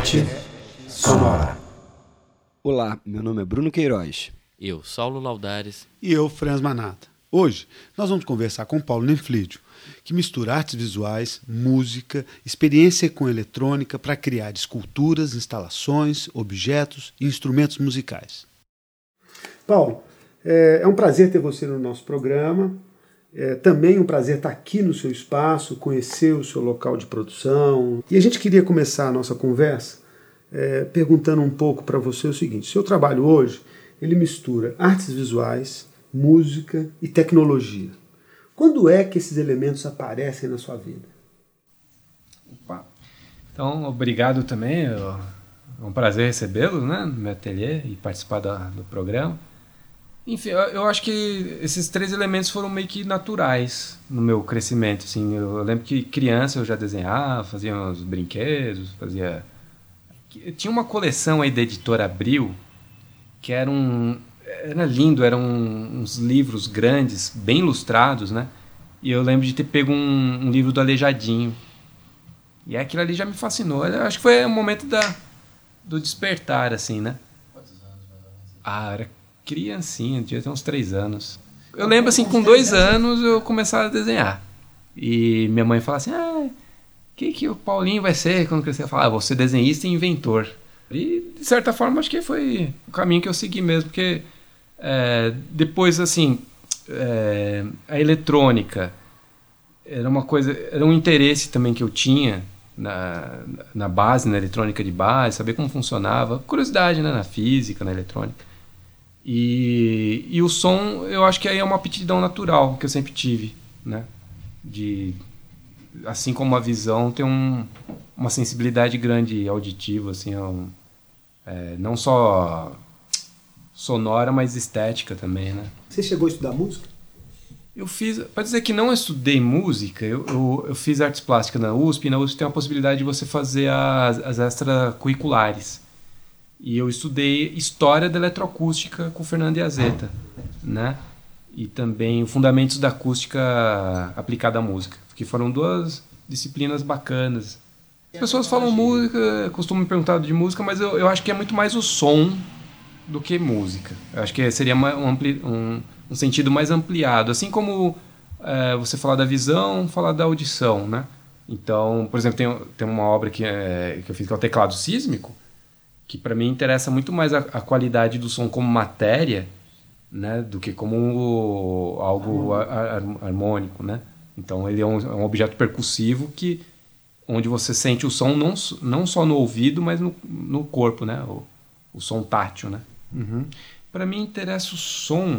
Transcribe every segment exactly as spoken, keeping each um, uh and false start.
Arte Sonora. Olá, meu nome é Bruno Queiroz. Eu, Saulo Laudares. E eu, Franz Manata. Hoje nós vamos conversar com Paulo Nenflídio, que mistura artes visuais, música, experiência com eletrônica para criar esculturas, instalações, objetos e instrumentos musicais. Paulo, é um prazer ter você no nosso programa. É também um prazer estar aqui no seu espaço, conhecer o seu local de produção. E a gente queria começar a nossa conversa é, perguntando um pouco para você o seguinte: seu trabalho hoje, ele mistura artes visuais, música e tecnologia. Quando é que esses elementos aparecem na sua vida? Opa. Então, obrigado também. É um prazer recebê-lo, né, no meu ateliê e participar da, do programa. Enfim, eu, eu acho que esses três elementos foram meio que naturais no meu crescimento. Assim. Eu, eu lembro que criança eu já desenhava, fazia uns brinquedos, fazia... Tinha uma coleção aí da editora Abril, que era um... Era lindo, eram uns livros grandes, bem ilustrados, né? E eu lembro de ter pego um, um livro do Aleijadinho. E aquilo ali já me fascinou. Eu acho que foi o momento da, do despertar, assim, né? Quantos anos, mais ou menos? Ah, era criancinha, devia ter uns três anos. Eu lembro, assim, com dois anos eu começava a desenhar. E minha mãe falava assim, ah, o que, que o Paulinho vai ser quando crescer? Eu falava, ah, vou ser desenhista e inventor. E, de certa forma, acho que foi o caminho que eu segui mesmo, porque é, depois, assim, é, a eletrônica era uma coisa, era um interesse também que eu tinha na, na base, na eletrônica de base, saber como funcionava, curiosidade, né, na física, na eletrônica. E, e o som, eu acho que aí é uma aptidão natural que eu sempre tive, né? De, assim como a visão, tem um, uma sensibilidade grande auditiva, assim, um, é, não só sonora, mas estética também, né? Você chegou a estudar música? Eu fiz, pode dizer que não estudei música, eu, eu, eu fiz artes plásticas na U S P, e na U S P tem a possibilidade de você fazer as, as extracurriculares. E eu estudei História da Eletroacústica com o Fernando Iazeta, né? E também Fundamentos da Acústica Aplicada à Música, que foram duas disciplinas bacanas. As pessoas falam música, costumam me perguntar de música, mas eu, eu acho que é muito mais o som do que música. Eu acho que seria uma, um, ampli, um, um sentido mais ampliado. Assim como é, você falar da visão, falar da audição, né? Então, por exemplo, tem, tem uma obra que, é, que eu fiz que é o Teclado Sísmico, que para mim interessa muito mais a, a qualidade do som como matéria, né, do que como o, algo ar, harmônico, né? Então ele é um, é um objeto percussivo que, onde você sente o som não, não só no ouvido, mas no, no corpo, né? O, o som tátil, né? Uhum. Para mim interessa o som,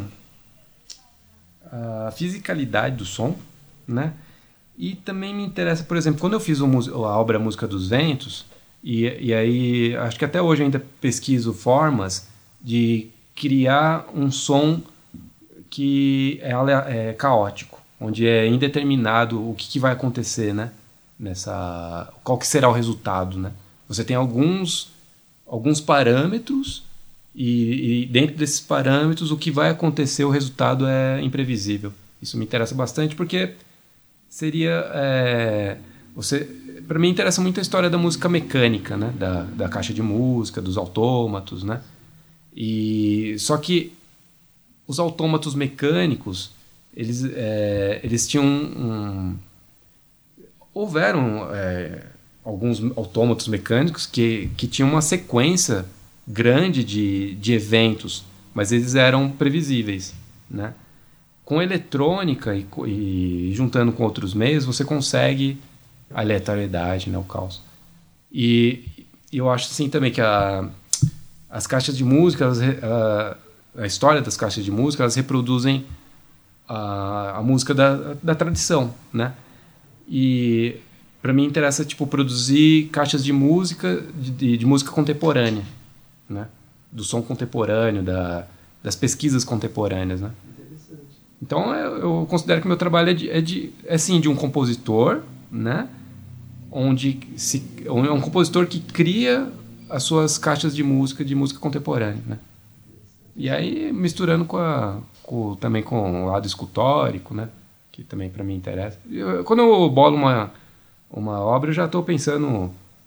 a fisicalidade do som, né? E também me interessa, por exemplo, quando eu fiz o, a obra Música dos Ventos, E, e aí, acho que até hoje ainda pesquiso formas de criar um som que é, é caótico, onde é indeterminado o que, que vai acontecer, né? Nessa, qual que será o resultado, né? Você tem alguns, alguns parâmetros e, e dentro desses parâmetros o que vai acontecer, o resultado é imprevisível. Isso me interessa bastante porque seria... É, você... Para mim interessa muito a história da música mecânica, né? Da, da caixa de música, dos autômatos, né? E, só que os autômatos mecânicos, eles, é, eles tinham... Um, houveram é, alguns autômatos mecânicos que, que tinham uma sequência grande de, de eventos, mas eles eram previsíveis, né? Com eletrônica e, e juntando com outros meios, você consegue... a aleatoriedade, né, o caos. E eu acho assim também que a, as caixas de música, elas, a, a história das caixas de música, elas reproduzem a, a música da, da tradição, né? E para mim interessa tipo produzir caixas de música de, de, de música contemporânea, né? Do som contemporâneo, da, das pesquisas contemporâneas, né? Então eu, eu considero que meu trabalho é de, é de é sim de um compositor, né? Onde se, é um compositor que cria as suas caixas de música, de música contemporânea, né? E aí misturando com, a, com também com o lado escultórico, né? Que também para mim interessa. Eu, quando eu bolo uma, uma obra, eu já estou pensando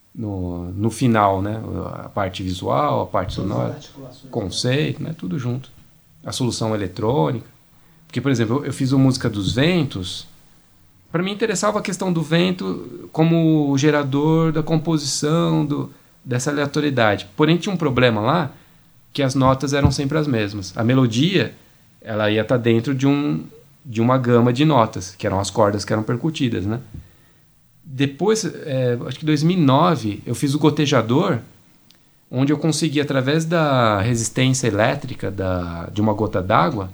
no, no final, né? A parte visual, a parte sonora, conceito, né? Tudo junto. A solução eletrônica. Porque, por exemplo, eu, eu fiz a música dos ventos. Para mim interessava a questão do vento como gerador da composição, do, dessa aleatoriedade. Porém, tinha um problema lá, que as notas eram sempre as mesmas. A melodia, ela ia estar dentro de, um, de uma gama de notas, que eram as cordas que eram percutidas, né? Depois, é, acho que em dois mil e nove, eu fiz o gotejador, onde eu consegui, através da resistência elétrica da, de uma gota d'água,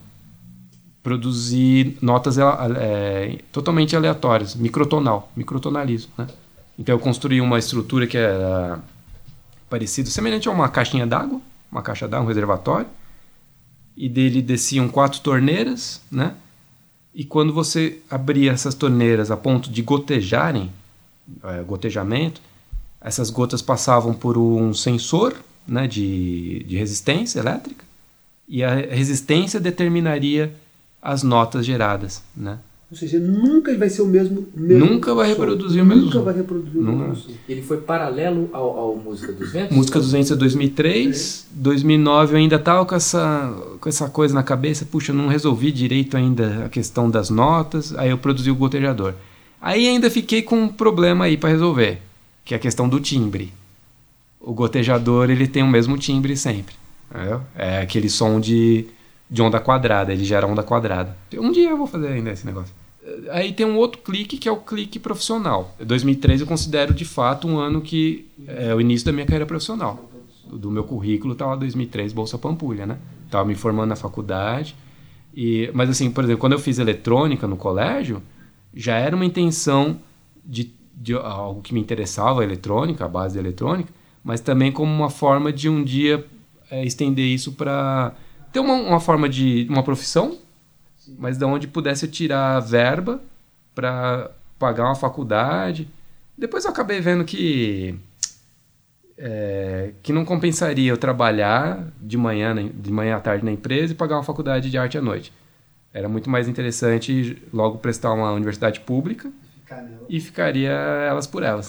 produzir notas é, totalmente aleatórias, microtonal, microtonalismo, né? Então eu construí uma estrutura que era parecida, semelhante a uma caixinha d'água, uma caixa d'água, um reservatório, e dele desciam quatro torneiras, né? E quando você abria essas torneiras a ponto de gotejarem, é, gotejamento, essas gotas passavam por um sensor, né, de, de resistência elétrica, e a resistência determinaria as notas geradas, né? Ou seja, nunca vai ser o mesmo, o mesmo Nunca vai som. reproduzir o mesmo Nunca som. vai reproduzir o mesmo som. Ele foi paralelo ao, ao Música dos Ventos? Música dos Ventos é dois mil e três, dois mil e nove eu ainda estava com essa, com essa coisa na cabeça, puxa, eu não resolvi direito ainda a questão das notas, aí eu produzi o gotejador. Aí ainda fiquei com um problema aí para resolver, que é a questão do timbre. O gotejador, ele tem o mesmo timbre sempre, entendeu? É aquele som de, de onda quadrada, ele gera onda quadrada. Um dia eu vou fazer ainda esse negócio. Aí tem um outro clique, que é o clique profissional. dois mil e três eu considero de fato um ano que é o início da minha carreira profissional. Do meu currículo estava dois mil e três Bolsa Pampulha, né? Estava me formando na faculdade. E, mas assim, por exemplo, quando eu fiz eletrônica no colégio, já era uma intenção de, de algo que me interessava, a eletrônica, a base da eletrônica, mas também como uma forma de um dia é, estender isso para ter uma, uma forma de uma profissão, mas de onde pudesse tirar verba para pagar uma faculdade. Depois eu acabei vendo que é, que não compensaria eu trabalhar de manhã, de manhã à tarde na empresa e pagar uma faculdade de arte à noite. Era muito mais interessante logo prestar uma universidade pública e ficaria elas por elas.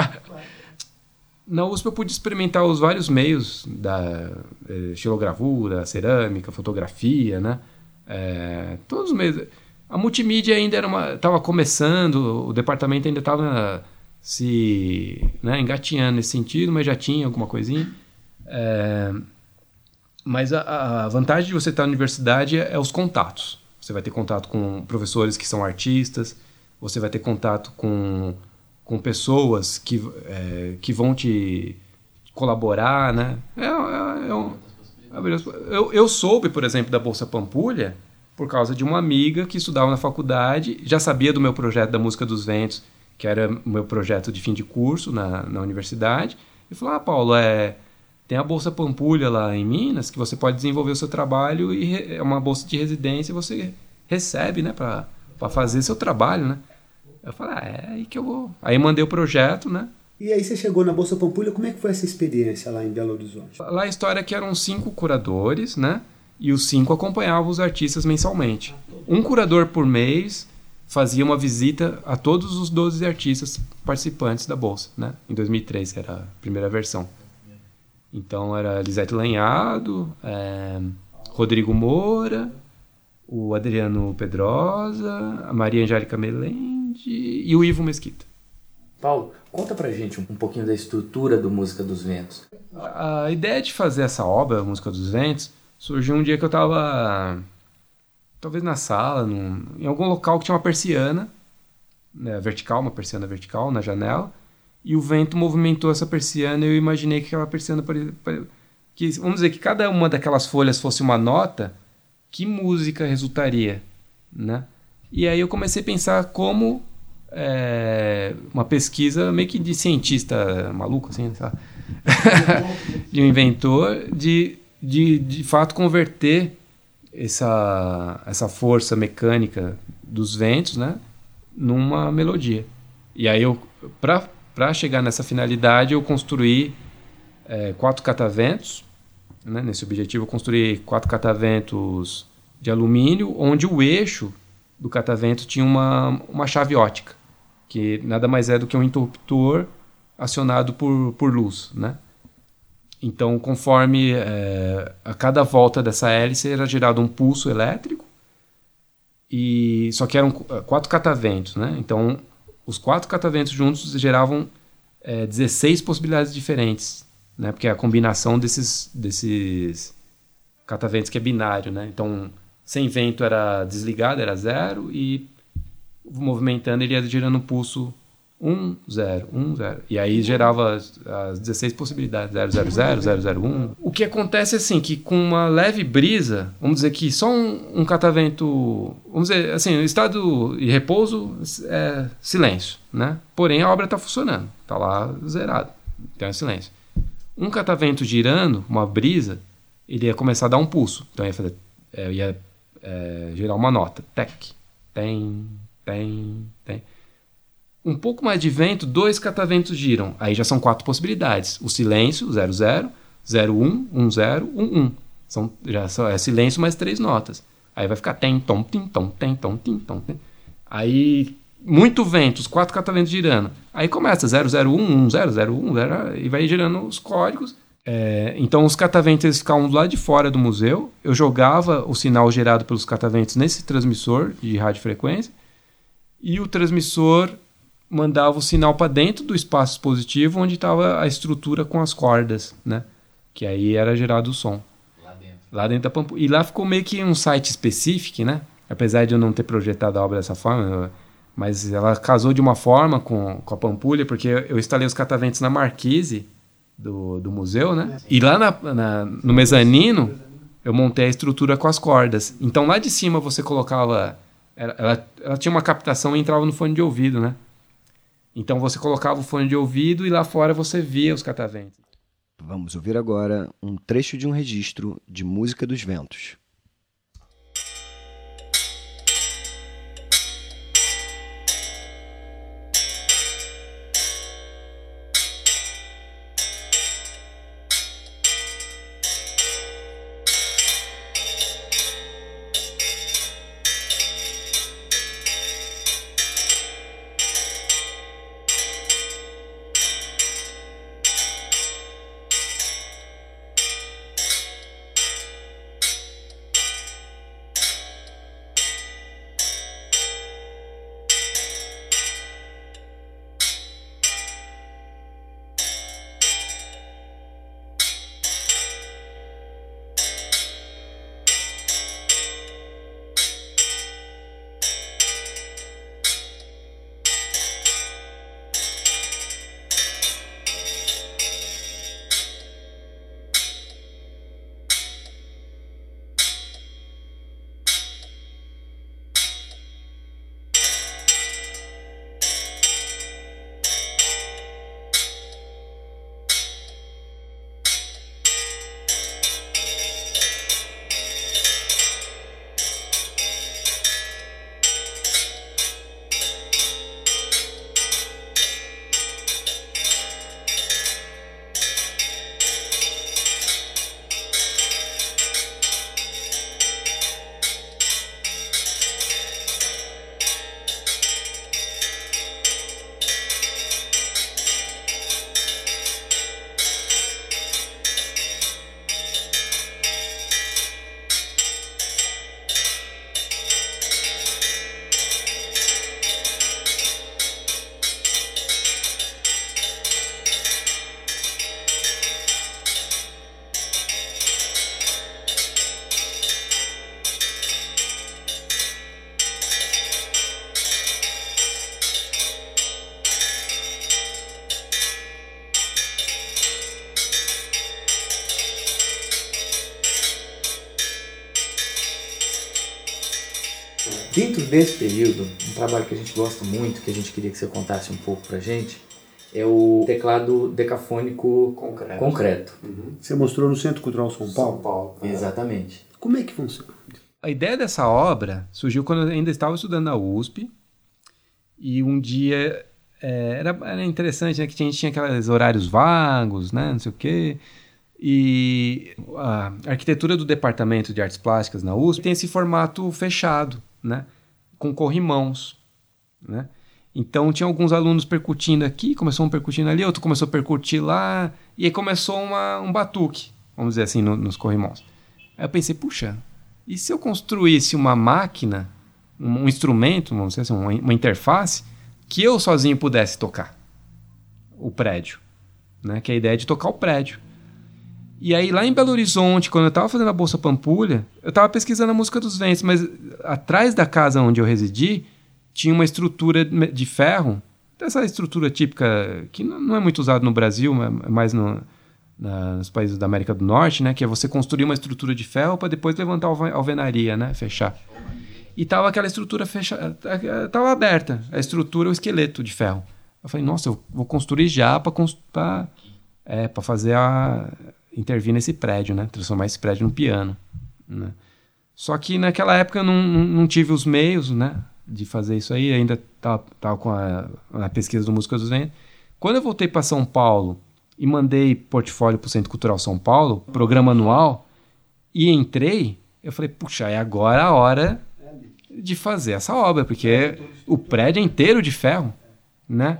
Na U S P eu pude experimentar os vários meios da estilogravura, cerâmica, fotografia, né? É, todos os meios. A multimídia ainda era estava começando, o departamento ainda estava se, né, engatinhando nesse sentido, mas já tinha alguma coisinha. É, mas a, a vantagem de você estar na universidade é, é os contatos. Você vai ter contato com professores que são artistas, você vai ter contato com, com pessoas que, é, que vão te colaborar, né? É, é, é um, Eu, eu soube, por exemplo, da Bolsa Pampulha por causa de uma amiga que estudava na faculdade, já sabia do meu projeto da Música dos Ventos, que era o meu projeto de fim de curso na, na universidade, e falou, ah, Paulo, é, tem a Bolsa Pampulha lá em Minas, que você pode desenvolver o seu trabalho e é uma bolsa de residência e você recebe, né, para fazer seu trabalho, né? Eu falei, ah, é aí que eu vou. Aí mandei o projeto, né? E aí você chegou na Bolsa Pampulha, como é que foi essa experiência lá em Belo Horizonte? Lá a história é que eram cinco curadores, né? E os cinco acompanhavam os artistas mensalmente. Um curador por mês fazia uma visita a todos os doze artistas participantes da Bolsa, né? Em dois mil e três era a primeira versão. Então era Lisete Lanhado, é, Rodrigo Moura, o Adriano Pedrosa, a Maria Angélica Melende e o Ivo Mesquita. Paulo, conta pra gente um pouquinho da estrutura do Música dos Ventos. A ideia de fazer essa obra, a Música dos Ventos, surgiu um dia que eu estava, talvez na sala, num, em algum local que tinha uma persiana, né, vertical, uma persiana vertical na janela, e o vento movimentou essa persiana e eu imaginei que aquela persiana, que, vamos dizer que cada uma daquelas folhas fosse uma nota, que música resultaria, né? E aí eu comecei a pensar como é, uma pesquisa meio que de cientista maluco, assim, sabe? De um inventor, de, de, de fato converter essa, essa força mecânica dos ventos, né, numa melodia. E aí eu, para para chegar nessa finalidade, eu construí é, quatro cataventos, né, nesse objetivo eu construí quatro cataventos de alumínio, onde o eixo do catavento tinha uma, uma chave ótica, que nada mais é do que um interruptor acionado por, por luz, né? Então, conforme é, a cada volta dessa hélice era gerado um pulso elétrico, e só que eram quatro cataventos, né? Então, os quatro cataventos juntos geravam é, dezesseis possibilidades diferentes, né? Porque é a combinação desses, desses cataventos que é binário, né? Então, sem vento era desligado, era zero, e movimentando ele ia gerando um pulso um, zero, um, zero. E aí gerava as, as dezesseis possibilidades, zero, zero, zero, zero, zero, um. O que acontece é assim, que com uma leve brisa, vamos dizer que só um, um catavento, vamos dizer assim, o estado de repouso é silêncio, né? Porém a obra está funcionando, está lá zerado, então é silêncio. Um catavento girando, uma brisa, ele ia começar a dar um pulso, então ia fazer, é, ia é, gerar uma nota, tec, tem, tem, tem. Um pouco mais de vento, dois cataventos giram. Aí já são quatro possibilidades. O silêncio, zero, zero, zero, um, um, zero, um, um. São, já são, é silêncio mais três notas. Aí vai ficar tem, tom, tim, tom, tem, tom, tim, tom. Tem. Aí, muito vento, os quatro cataventos girando. Aí começa zero, zero, um, um, zero, zero, um, zero, e vai girando os códigos. É, então, os cataventos eles ficavam do lado de fora do museu. Eu jogava o sinal gerado pelos cataventos nesse transmissor de radiofrequência. E o transmissor mandava o sinal para dentro do espaço expositivo onde estava a estrutura com as cordas, né? Que aí era gerado o som. Lá dentro. Lá dentro da Pampulha. E lá ficou meio que um site específico, né? Apesar de eu não ter projetado a obra dessa forma, mas ela casou de uma forma com, com a Pampulha, porque eu instalei os cataventos na marquise do, do museu, né? E lá na, na, no mezanino, eu montei a estrutura com as cordas. Então lá de cima você colocava... Ela, ela, ela tinha uma captação e entrava no fone de ouvido, né? Então você colocava o fone de ouvido e lá fora você via os cataventos. Vamos ouvir agora um trecho de um registro de Música dos Ventos. Dentro desse período, um trabalho que a gente gosta muito, que a gente queria que você contasse um pouco pra gente, é o teclado decafônico concreto. concreto. Uhum. Você mostrou no Centro Cultural São Paulo? São Paulo. Ah. Exatamente. Como é que funciona? A ideia dessa obra surgiu quando eu ainda estava estudando na U S P, e um dia é, era, era interessante, né, que a gente tinha aqueles horários vagos, né, não sei o quê, e a arquitetura do Departamento de Artes Plásticas na U S P tem esse formato fechado, né, com corrimãos, né? Então tinha alguns alunos percutindo aqui, começou um percutindo ali, outro começou a percutir lá, e aí começou uma, um batuque, vamos dizer assim, no, nos corrimãos. Aí eu pensei, puxa, e se eu construísse uma máquina, um, um instrumento, vamos dizer assim, uma, uma interface, que eu sozinho pudesse tocar o prédio, né? Que é a ideia de tocar o prédio. E aí lá em Belo Horizonte, quando eu estava fazendo a Bolsa Pampulha, eu estava pesquisando a música dos ventos, mas atrás da casa onde eu residi, tinha uma estrutura de ferro, essa estrutura típica que não é muito usada no Brasil, é mais no, na, nos países da América do Norte, né? Que é você construir uma estrutura de ferro para depois levantar a alvenaria, né? Fechar. E tava aquela estrutura fechada, tava aberta, a estrutura, o esqueleto de ferro. Eu falei, nossa, eu vou construir já para é, para fazer a intervir nesse prédio, né? Transformar esse prédio num piano, né? Só que naquela época eu não, não, não tive os meios, né, de fazer isso aí, ainda estava tava com a, a pesquisa do Música dos Ventos. Quando eu voltei para São Paulo e mandei portfólio para o Centro Cultural São Paulo, programa anual, e entrei, eu falei, puxa, é agora a hora de fazer essa obra, porque o prédio é inteiro de ferro, né?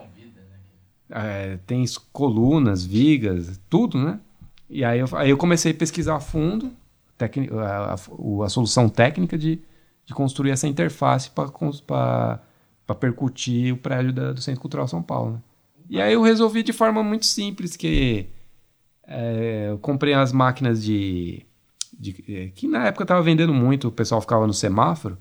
É, tem colunas, vigas, tudo, né? E aí eu, aí eu comecei a pesquisar a fundo tec, a, a, a solução técnica de, de construir essa interface para percutir o prédio da, do Centro Cultural São Paulo, né? E aí eu resolvi de forma muito simples, que é, eu comprei as máquinas de, de... que na época eu estava vendendo muito, o pessoal ficava no semáforo,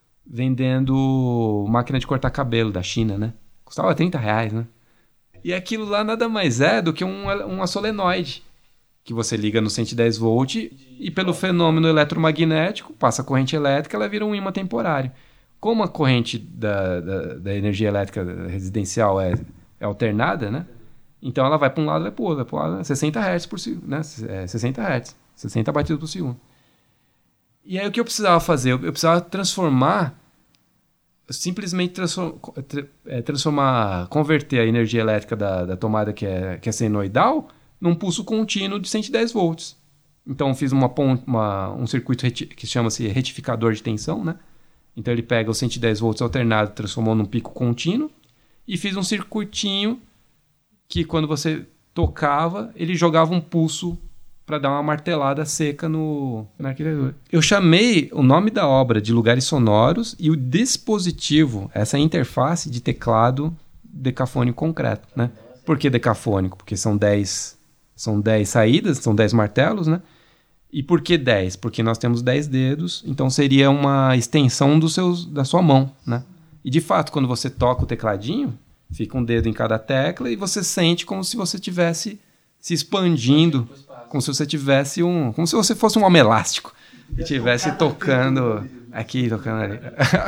vendendo máquina de cortar cabelo da China, né? Custava trinta reais, né? E aquilo lá nada mais é do que um, uma solenoide, que você liga no cento e dez volts e pelo fenômeno eletromagnético, passa a corrente elétrica, ela vira um ímã temporário. Como a corrente da, da, da energia elétrica residencial é, é alternada, né? Então ela vai para um lado e vai para o outro, vai para o lado, sessenta hertz por segundo, né? É, sessenta hertz, sessenta batidas por segundo. E aí o que eu precisava fazer? Eu, eu precisava transformar, simplesmente transform, é, transformar, converter a energia elétrica da, da tomada que é, que é senoidal num pulso contínuo de cento e dez volts. Então fiz uma, uma, um circuito reti, que chama-se retificador de tensão, né? Então ele pega os cento e dez volts alternado, transformou num pico contínuo, e fiz um circuitinho que quando você tocava, ele jogava um pulso para dar uma martelada seca no, na arquitetura. Eu chamei o nome da obra de Lugares Sonoros e o dispositivo, essa interface de teclado decafônico concreto, né? Por que decafônico? Porque são dez, são dez saídas, são dez martelos, né? E por que dez? Porque nós temos dez dedos, então seria uma extensão dos seus, da sua mão, né? E de fato, quando você toca o tecladinho, fica um dedo em cada tecla e você sente como se você estivesse se expandindo, como se você tivesse um, como se você fosse um homem elástico e estivesse tocando aqui, tocando ali.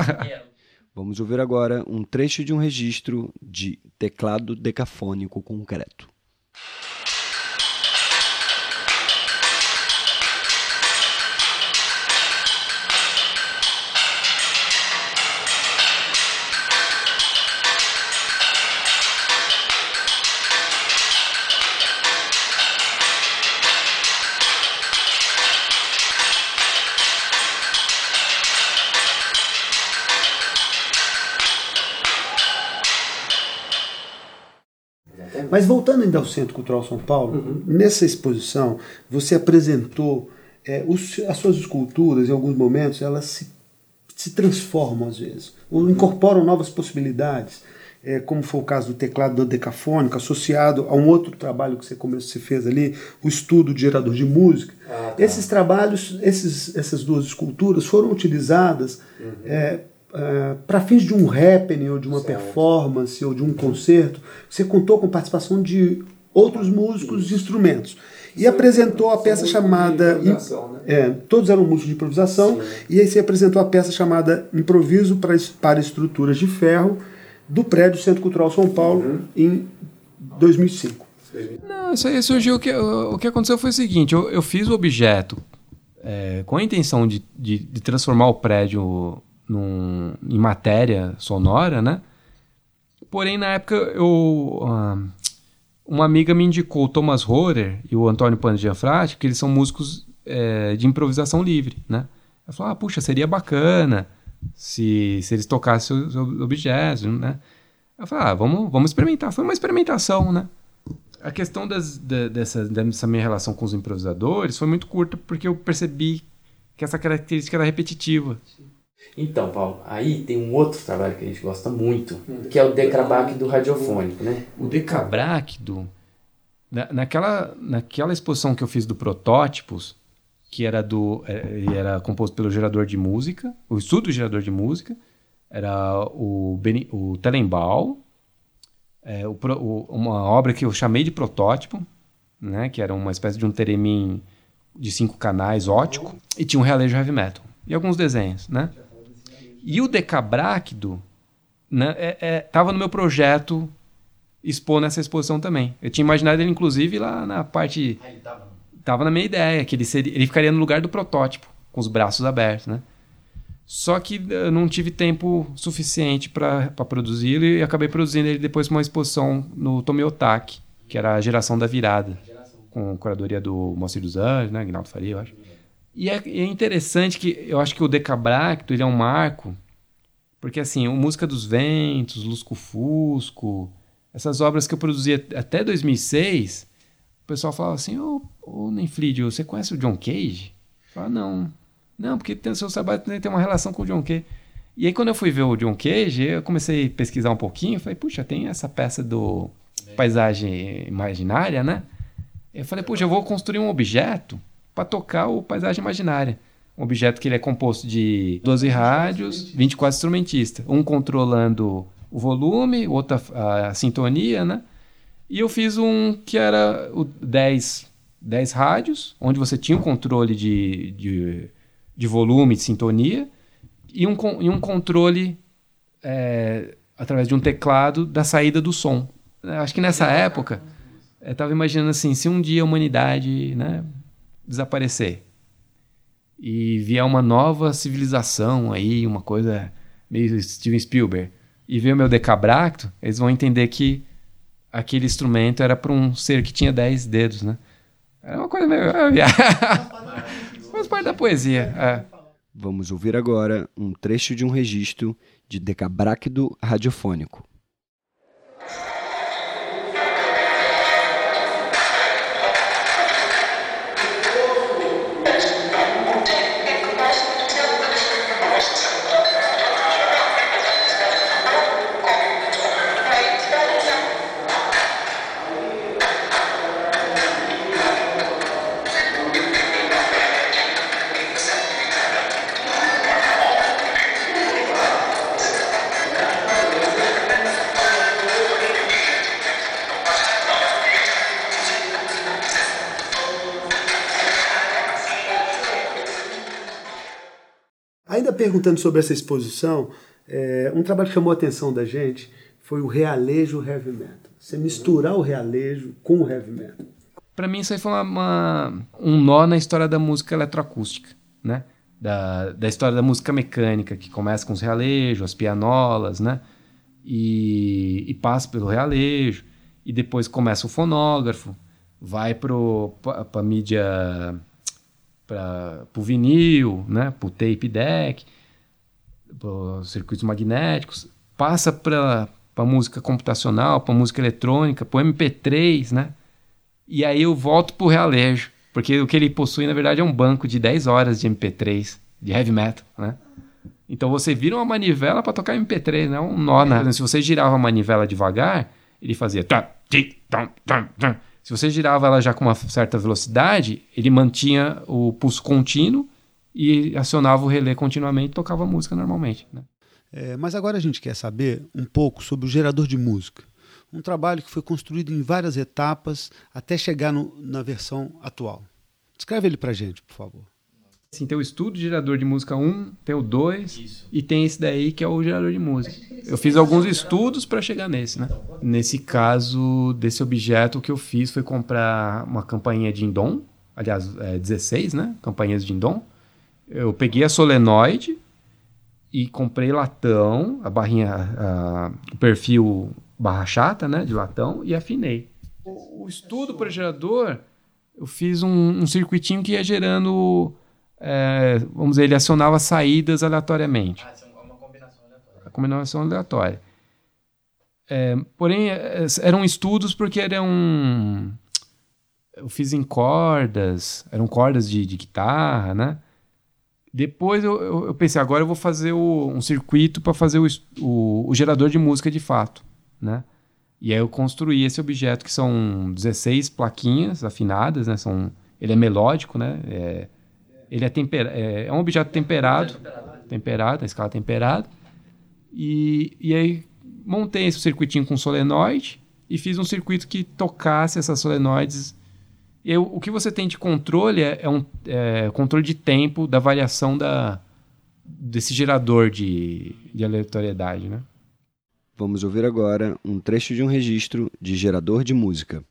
Vamos ouvir agora um trecho de um registro de teclado decafônico concreto. Mas voltando ainda ao Centro Cultural São Paulo, uhum. Nessa exposição você apresentou é, os, as suas esculturas, em alguns momentos, elas se, se transformam às vezes, ou incorporam novas possibilidades, é, como foi o caso do teclado dodecafônico, associado a um outro trabalho que você, você fez ali, o estudo de gerador de música. Ah, tá. Esses trabalhos, esses, essas duas esculturas foram utilizadas uhum. é, Uh, para fins de um happening ou de uma certo. performance ou de um concerto. Você contou com participação de outros músicos de instrumentos e Sim. apresentou a peça chamada né? é, todos eram músicos de improvisação. Sim. E aí você apresentou a peça chamada Improviso para, para Estruturas de Ferro do prédio Centro Cultural São Paulo uhum. em dois mil e cinco. Não, isso aí surgiu, o que, o que aconteceu foi o seguinte, eu, eu fiz o objeto é, com a intenção de, de, de transformar o prédio Num, em matéria sonora, né? Porém, na época, eu, uh, uma amiga me indicou o Thomas Rohrer e o Antônio Pandianfrati, que eles são músicos é, de improvisação livre, né? Ela falou, ah, puxa, seria bacana se, se eles tocassem os objetos, né? Eu falei, ah, vamos, vamos experimentar. Foi uma experimentação, né? A questão das, da, dessa, dessa minha relação com os improvisadores foi muito curta, porque eu percebi que essa característica era repetitiva. Então, Paulo, aí tem um outro trabalho que a gente gosta muito, que é o Decabráquido radiofônico, né? O Decabráquido, na, naquela, naquela exposição que eu fiz do Protótipos, que era, do, ele era composto pelo gerador de música, o estudo do gerador de música, era o, Beni, o Telembal, é, o, o, uma obra que eu chamei de Protótipo, né, que era uma espécie de um teremin de cinco canais ótico, e tinha um realejo heavy metal, e alguns desenhos, né? E o Decabráquido né, é, é, tava no meu projeto expor nessa exposição também. Eu tinha imaginado ele, inclusive, lá na parte... Ah, ele tava... tava na minha ideia, que ele, seria, ele ficaria no lugar do protótipo, com os braços abertos, né? Só que eu não tive tempo suficiente para produzi-lo e acabei produzindo ele depois para uma exposição no Tomiotaki, que era a Geração da Virada, com a curadoria do Moacir dos Anjos, né? Aguinaldo Faria, eu acho. E é, é interessante que eu acho que o Decabráquido ele é um marco, porque assim, o Música dos Ventos, Lusco Fusco, essas obras que eu produzi até dois mil e seis, o pessoal falava assim, ô, ô Nenflídio, você conhece o John Cage? Eu falava, não. Não, porque tem, o seu trabalho tem uma relação com o John Cage. E aí quando eu fui ver o John Cage, eu comecei a pesquisar um pouquinho, eu falei, puxa, tem essa peça do Paisagem Imaginária, né? Eu falei, puxa, eu vou construir um objeto para tocar o Paisagem Imaginária. Um objeto que ele é composto de doze rádios, vinte e quatro instrumentistas. Um controlando o volume, outra a, a sintonia, né? E eu fiz um que era o dez, dez rádios, onde você tinha um controle de, de, de volume, de sintonia, e um, e um controle, é, através de um teclado, da saída do som. Acho que nessa época, eu estava imaginando assim, se um dia a humanidade, né, desaparecer e vier uma nova civilização aí, uma coisa meio Steven Spielberg, e ver o meu Decabráquido, eles vão entender que aquele instrumento era para um ser que tinha dez dedos, né? Era uma coisa meio... Faz parte da poesia. É. Vamos ouvir agora um trecho de um registro de Decabráquido radiofônico. Ainda perguntando sobre essa exposição, é, um trabalho que chamou a atenção da gente foi o realejo heavy metal. Você misturar o realejo com o heavy metal. Para mim isso aí foi uma, uma, um nó na história da música eletroacústica, né? Da, da história da música mecânica, que começa com os realejos, as pianolas, né? E, e passa pelo realejo, e depois começa o fonógrafo, vai para a mídia... para o vinil, né, para o tape deck, para os circuitos magnéticos, passa para a música computacional, para a música eletrônica, para o M P três, né? E aí eu volto para o realejo, porque o que ele possui, na verdade, é um banco de dez horas de M P três, de heavy metal, né? Então você vira uma manivela para tocar M P três, né? Um nó, né? Se você girava a manivela devagar, ele fazia... Se você girava ela já com uma certa velocidade, ele mantinha o pulso contínuo e acionava o relé continuamente e tocava a música normalmente, né? É, mas agora a gente quer saber um pouco sobre o gerador de música. Um trabalho que foi construído em várias etapas até chegar no, na versão atual. Descreve ele pra gente, por favor. Assim, tem o estudo de gerador de música um, tem o dois e tem esse daí que é o gerador de música. Eu fiz alguns estudos para chegar nesse, né? Nesse caso, desse objeto, o que eu fiz foi comprar uma campainha de Indom, aliás, é, dezesseis, né? Campainhas de Indom. Eu peguei a solenoide e comprei latão, a barrinha, a, o perfil barra chata, né? De latão, e afinei. O, o estudo para gerador, eu fiz um, um circuitinho que ia gerando... É, vamos dizer, ele acionava saídas aleatoriamente. Ah, é uma combinação aleatória. A combinação aleatória. É, porém, é, eram estudos porque eram... Eu fiz em cordas, eram cordas de, de guitarra, né? Depois eu, eu, eu pensei, agora eu vou fazer o, um circuito para fazer o, o, o gerador de música de fato, né? E aí eu construí esse objeto que são dezesseis plaquinhas afinadas, né? São, ele é melódico, né? É, ele é, tempera, é, é um objeto temperado, temperado, a escala temperada. E, e aí montei esse circuitinho com solenoide e fiz um circuito que tocasse essas solenoides. E aí, o que você tem de controle é, é um é, controle de tempo da variação da, desse gerador de, de aleatoriedade, né? Vamos ouvir agora um trecho de um registro de gerador de música.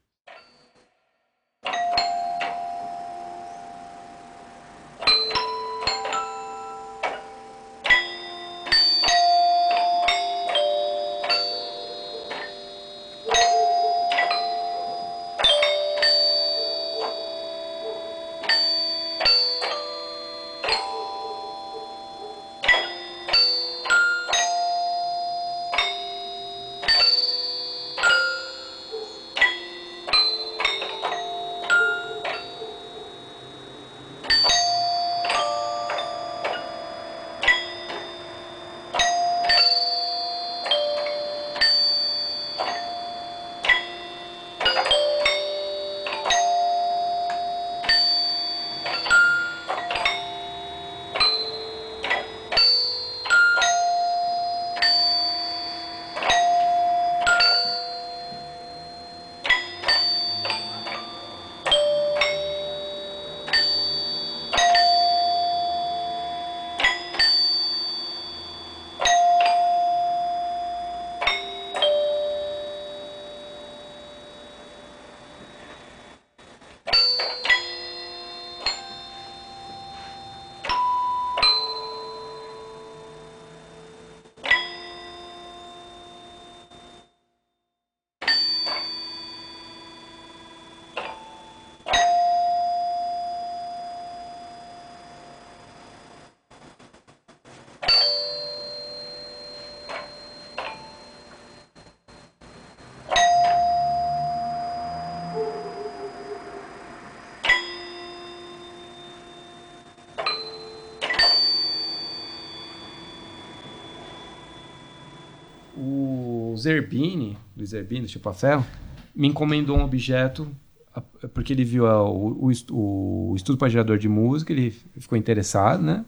O Zerbini, do Zerbini, do Chipafel, me encomendou um objeto porque ele viu a, o, o, o estudo para gerador de música, ele ficou interessado, né?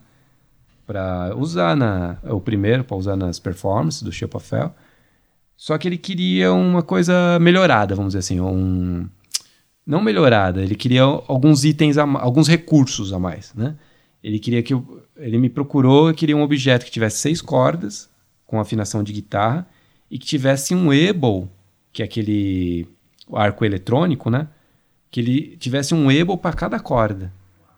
Para usar na... O primeiro, para usar nas performances do Chipafel. Só que ele queria uma coisa melhorada, vamos dizer assim. Um, não melhorada, ele queria alguns itens, a, alguns recursos a mais, né? Ele queria que... Eu, ele me procurou e queria um objeto que tivesse seis cordas, com afinação de guitarra, e que tivesse um able, que é aquele arco eletrônico, né? Que ele tivesse um able para cada corda.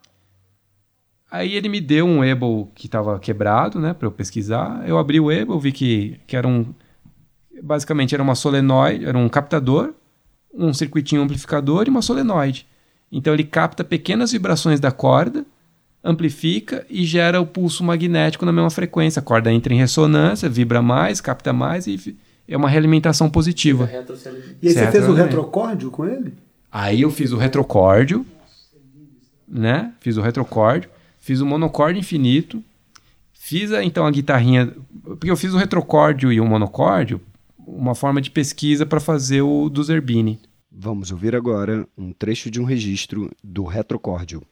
Aí ele me deu um able que estava quebrado, né? Para eu pesquisar. Eu abri o able, vi que, que era um... Basicamente era uma solenoide, era um captador, um circuitinho amplificador e uma solenoide. Então ele capta pequenas vibrações da corda, amplifica e gera o pulso magnético na mesma frequência. A corda entra em ressonância, vibra mais, capta mais e é uma realimentação positiva. E aí você fez o retrocórdio com ele? Aí eu fiz o retrocórdio, né? Fiz o retrocórdio, fiz o monocórdio infinito, fiz a, então a guitarrinha, porque eu fiz o retrocórdio e o monocórdio, uma forma de pesquisa para fazer o do Zerbini. Vamos ouvir agora um trecho de um registro do retrocórdio.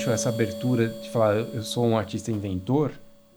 deixo essa abertura de falar eu sou um artista inventor,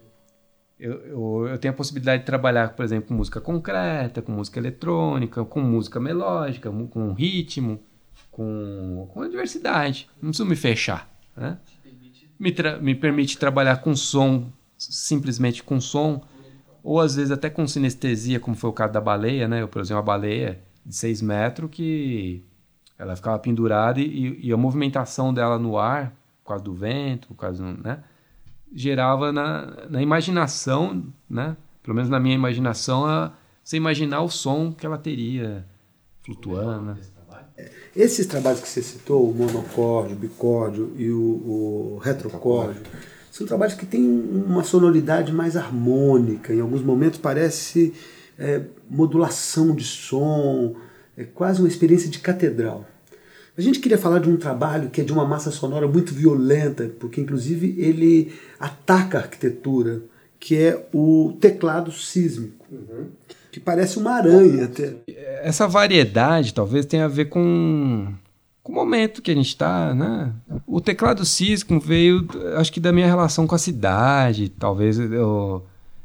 eu, eu, eu tenho a possibilidade de trabalhar, por exemplo, com música concreta, com música eletrônica, com música melódica, com ritmo, com, com a diversidade. Não preciso me fechar, né? Me, tra- me permite trabalhar com som, simplesmente com som, ou às vezes até com sinestesia, como foi o caso da baleia, né? Eu produzi uma baleia de seis metros que ela ficava pendurada e, e a movimentação dela no ar, por causa do vento, por causa, né? Gerava na, na imaginação, né? Pelo menos na minha imaginação, a, você imaginar o som que ela teria flutuando, né? Esses trabalhos que você citou, o monocórdio, o bicórdio e o, o retrocórdio, são trabalhos que têm uma sonoridade mais harmônica. Em alguns momentos parece é, modulação de som, é quase uma experiência de catedral. A gente queria falar de um trabalho que é de uma massa sonora muito violenta, porque inclusive ele ataca a arquitetura, que é o teclado sísmico, uhum. que parece uma aranha até. Essa variedade talvez tenha a ver com, com o momento que a gente está, né? O teclado sísmico veio, acho que da minha relação com a cidade, talvez eu...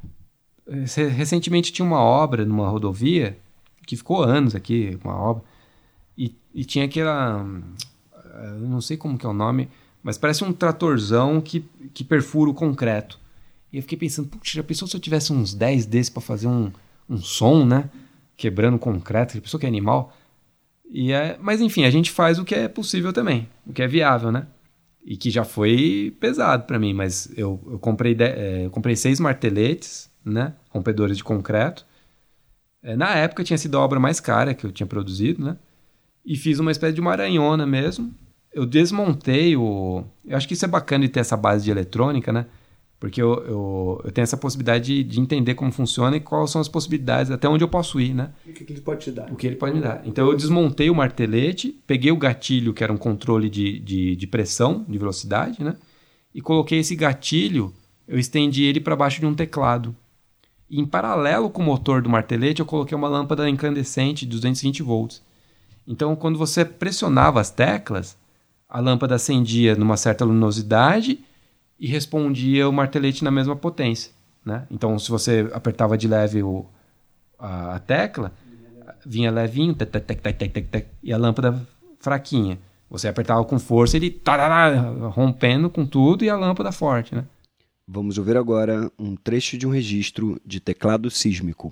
Recentemente tinha uma obra numa rodovia, que ficou anos aqui, uma obra, e, e tinha aquela... Eu não sei como que é o nome, mas parece um tratorzão que, que perfura o concreto. E eu fiquei pensando, putz, já pensou se eu tivesse uns dez desses para fazer um, um som, né? Quebrando concreto, já pensou que é animal? E é, mas enfim, a gente faz o que é possível também, o que é viável, né? E que já foi pesado para mim, mas eu, eu, comprei de, é, eu comprei seis marteletes, né? Rompedores de concreto. É, na época tinha sido a obra mais cara que eu tinha produzido, né? E fiz uma espécie de uma aranhona mesmo. Eu desmontei o... Eu acho que isso é bacana de ter essa base de eletrônica, né? Porque eu, eu, eu tenho essa possibilidade de, de entender como funciona e quais são as possibilidades, até onde eu posso ir, né? O que ele pode te dar. O que ele pode me dar. Então eu desmontei o martelete, peguei o gatilho, que era um controle de, de, de pressão, de velocidade, né? E coloquei esse gatilho, eu estendi ele para baixo de um teclado. E em paralelo com o motor do martelete, eu coloquei uma lâmpada incandescente de duzentos e vinte volts. Então quando você pressionava as teclas, a lâmpada acendia numa certa luminosidade e respondia o martelete na mesma potência, né? Então, se você apertava de leve o, a, a tecla, vinha levinho, tec, tec, tec, tec, tec, tec, e a lâmpada fraquinha. Você apertava com força, ele tarará, rompendo com tudo e a lâmpada forte, né? Vamos ouvir agora um trecho de um registro de teclado sísmico.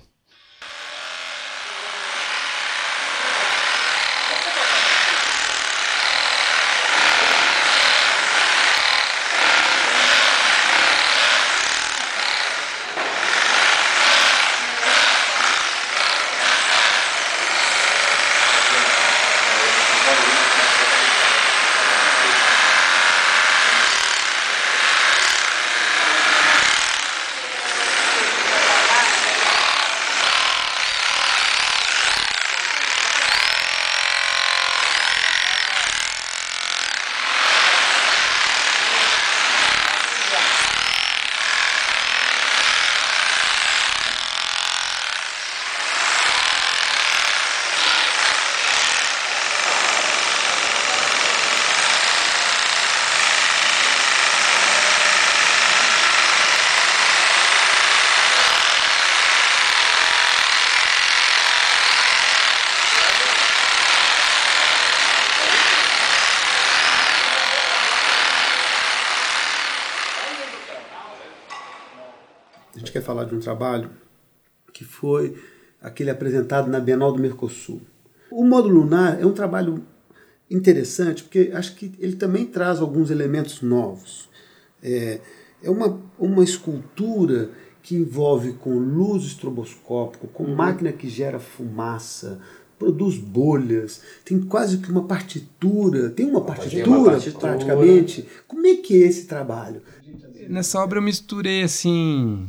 A gente quer falar de um trabalho que foi aquele apresentado na Bienal do Mercosul. O Módulo Lunar é um trabalho interessante porque acho que ele também traz alguns elementos novos. É, é uma, uma escultura que envolve com luz estroboscópica, com uhum. máquina que gera fumaça, produz bolhas, tem quase que uma partitura, tem uma partitura, uma partitura praticamente. Como é que é esse trabalho? Nessa obra eu misturei assim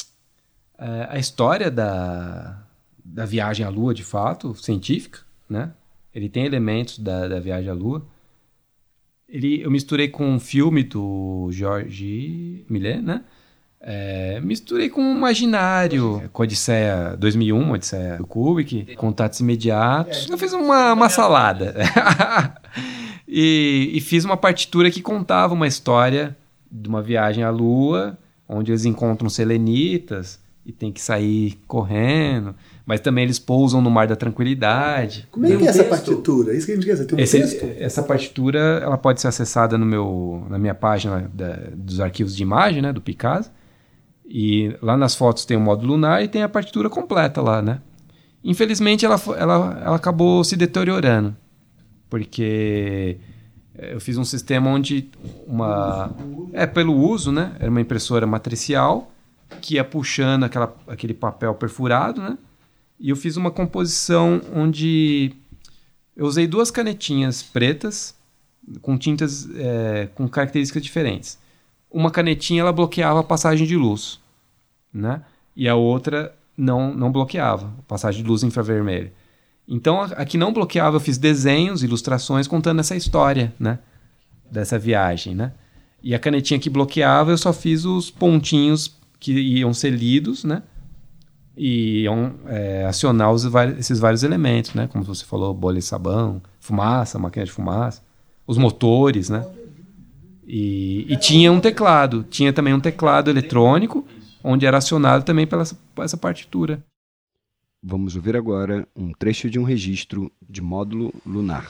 a história da, da viagem à Lua, de fato, científica, né? Ele tem elementos da, da viagem à Lua. Ele, eu misturei com um filme do Georges Millet, né? É, misturei com um imaginário, com a Odisseia dois mil e um, Odisseia do Kubrick, Contatos Imediatos. Eu fiz uma, uma salada. e, e fiz uma partitura que contava uma história de uma viagem à Lua, onde eles encontram selenitas e tem que sair correndo, mas também eles pousam no Mar da Tranquilidade. Como é que é essa partitura? Isso que a gente quer dizer, tem um Esse, texto? Essa partitura ela pode ser acessada no meu, na minha página da, dos arquivos de imagem, né, do Picasa. E lá nas fotos tem o módulo lunar e tem a partitura completa lá, né? Infelizmente ela, ela, ela acabou se deteriorando, porque eu fiz um sistema onde uma... É, pelo uso, né? Era uma impressora matricial que ia puxando aquela, aquele papel perfurado, né? E eu fiz uma composição onde eu usei duas canetinhas pretas com tintas é, com características diferentes. Uma canetinha ela bloqueava a passagem de luz, né? E a outra não, não bloqueava a passagem de luz infravermelha. Então, a, a que não bloqueava, eu fiz desenhos, ilustrações contando essa história, né? Dessa viagem, né? E a canetinha que bloqueava, eu só fiz os pontinhos que iam ser lidos, né? E iam é, acionar os, esses vários elementos, né? Como você falou, bolha de sabão, fumaça, máquina de fumaça, os motores, né? E, e tinha um teclado, tinha também um teclado eletrônico, onde era acionado também pela essa partitura. Vamos ouvir agora um trecho de um registro de módulo lunar.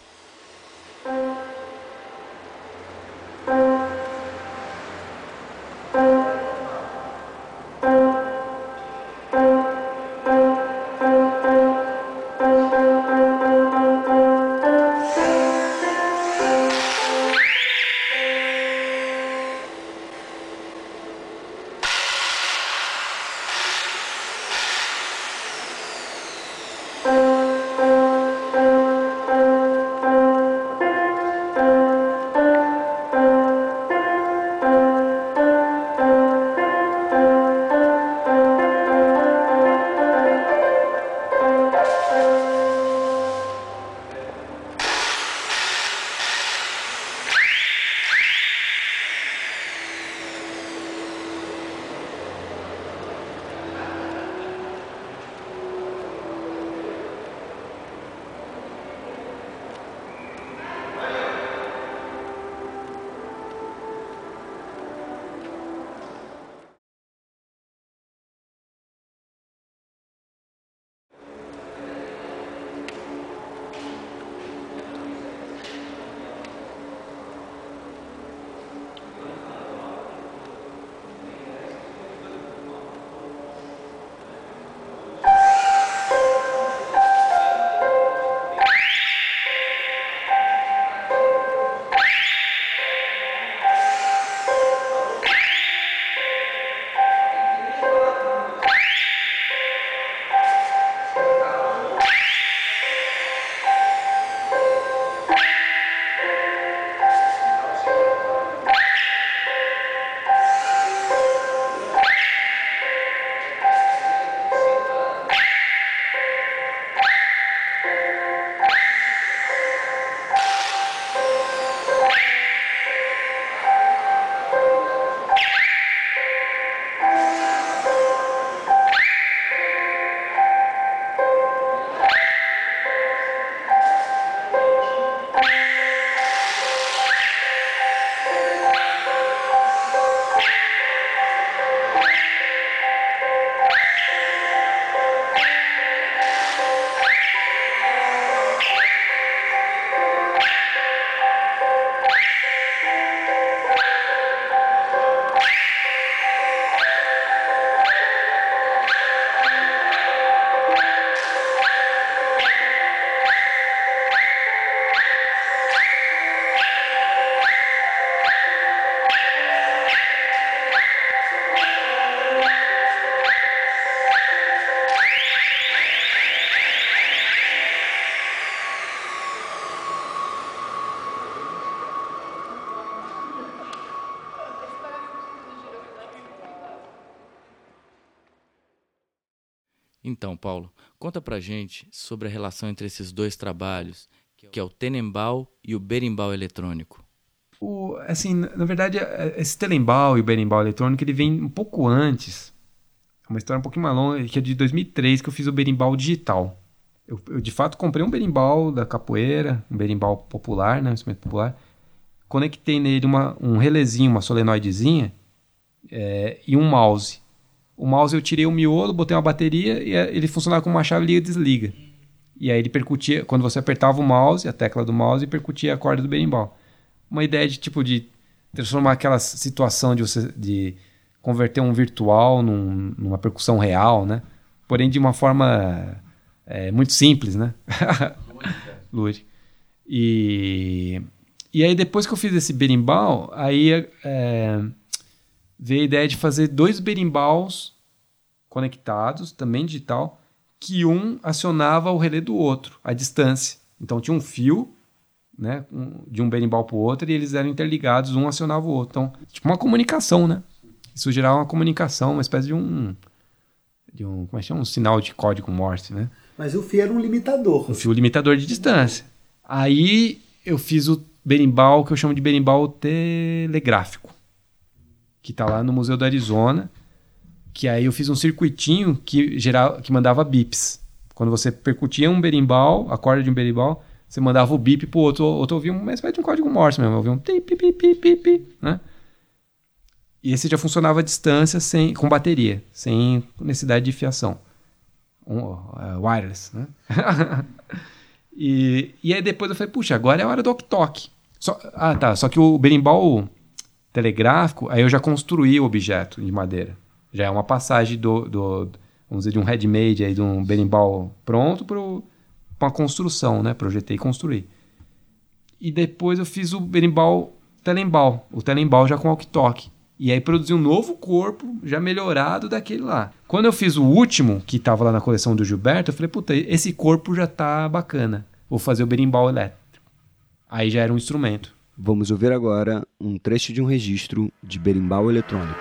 Então, Paulo, conta pra gente sobre a relação entre esses dois trabalhos, que é o Tenenbaum e o berimbau eletrônico. O, assim, na verdade, esse Tenenbaum e o berimbau eletrônico, ele vem um pouco antes. É uma história um pouquinho mais longa, que é de dois mil e três, que eu fiz o berimbau digital. Eu, eu de fato comprei um berimbau da capoeira, um berimbau popular, né, um instrumento popular. Conectei nele uma, um relezinho, uma solenoidezinha é, e um mouse. O mouse eu tirei o miolo, botei uma bateria e ele funcionava como uma chave liga e desliga. E aí ele percutia, quando você apertava o mouse, a tecla do mouse, percutia a corda do berimbau. Uma ideia de tipo de transformar aquela situação de você de converter um virtual num, numa percussão real, né? Porém de uma forma é, muito simples, né? Lúdico. E, e aí depois que eu fiz esse berimbau, aí é, veio a ideia de fazer dois berimbaus conectados, também digital, que um acionava o relé do outro, à distância. Então tinha um fio, né, de um berimbau para o outro e eles eram interligados, um acionava o outro. Então, tipo uma comunicação, né? Isso gerava uma comunicação, uma espécie de um, de um, como é que chama? Um sinal de código Morse, né? Mas o fio era um limitador. Um fio limitador de distância. Aí eu fiz o berimbau que eu chamo de berimbau telegráfico, que está lá no Museu do Arizona, que aí eu fiz um circuitinho que, gerava, que mandava bips. Quando você percutia um berimbau, a corda de um berimbau, você mandava o bip pro outro, o outro ouvia uma espécie de um código Morse mesmo, ouvia um pi, pi, pi, pi, pi, pi, né? E esse já funcionava à distância, sem, com bateria, sem necessidade de fiação. Um, uh, wireless, né? e, e aí depois eu falei, puxa, agora é a hora do ok-tok. Só, ah, tá, só que o berimbau telegráfico, aí eu já construí o objeto de madeira. Já é uma passagem do, do vamos dizer, de um ready-made, aí, de um berimbau pronto para uma construção, né? Projetei e construí. E depois eu fiz o berimbau telembau, o telembau já com ok-tok. E aí produzi um novo corpo, já melhorado daquele lá. Quando eu fiz o último, que estava lá na coleção do Gilberto, eu falei, puta, esse corpo já tá bacana. Vou fazer o berimbau elétrico. Aí já era um instrumento. Vamos ouvir agora um trecho de um registro de berimbau eletrônico.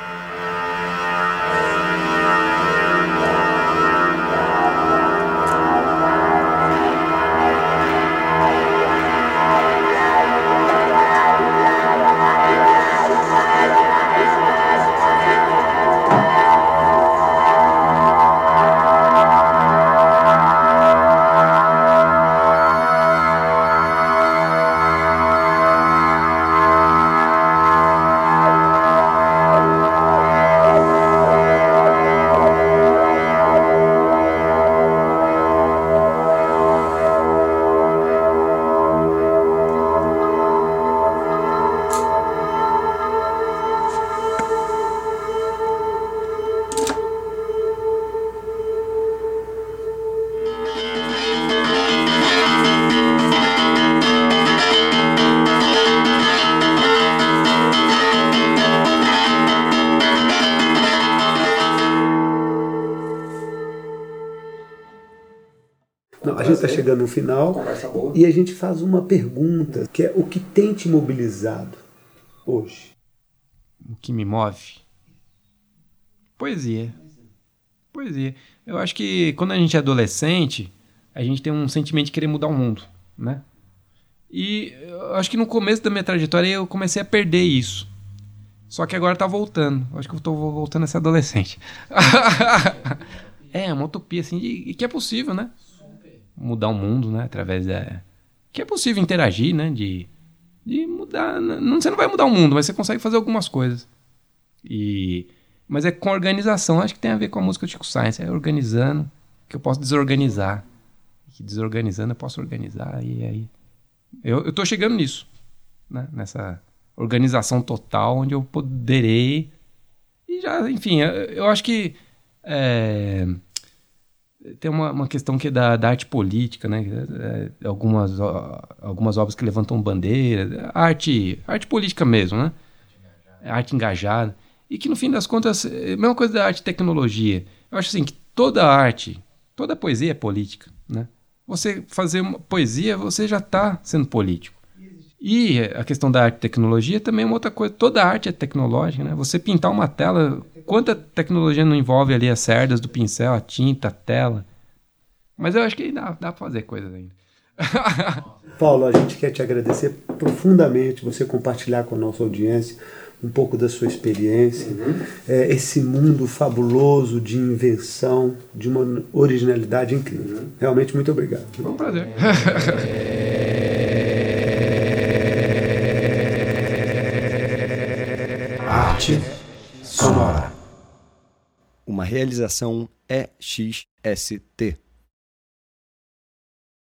Não, a gente está chegando no final e a gente faz uma pergunta, que é o que tem te mobilizado hoje? O que me move? Poesia. Poesia. Eu acho que quando a gente é adolescente, a gente tem um sentimento de querer mudar o mundo, né? E eu acho que no começo da minha trajetória eu comecei a perder isso. Só que agora tá voltando. Eu acho que eu tô voltando a ser adolescente. É, uma utopia assim, de, que é possível, né? Mudar o mundo, né? Através da... Que é possível interagir, né? De, de mudar... Não, você não vai mudar o mundo, mas você consegue fazer algumas coisas. E... Mas é com organização. Acho que tem a ver com a música do Chico Science. É organizando que eu posso desorganizar. Que desorganizando eu posso organizar. E aí... Eu, eu tô chegando nisso. Né? Nessa organização total, onde eu poderei... E já, enfim, eu, eu acho que... É... Tem uma, uma questão que é da, da arte política, né? É, algumas, algumas obras que levantam bandeira, arte, arte política mesmo, né? Arte engajada. E que no fim das contas, é a mesma coisa da arte e tecnologia. Eu acho assim que toda arte, toda poesia é política, né? Você fazer uma poesia, você já está sendo político. E a questão da arte e tecnologia também é uma outra coisa. Toda arte é tecnológica, né? Você pintar uma tela... Quanta tecnologia não envolve ali as cerdas do pincel, a tinta, a tela. Mas eu acho que dá, dá para fazer coisas ainda. Paulo, a gente quer te agradecer profundamente você compartilhar com a nossa audiência um pouco da sua experiência, uhum. é, esse mundo fabuloso de invenção, de uma originalidade incrível. Uhum. Realmente, muito obrigado. Foi um prazer. Arte sonora. Uma realização E X S T.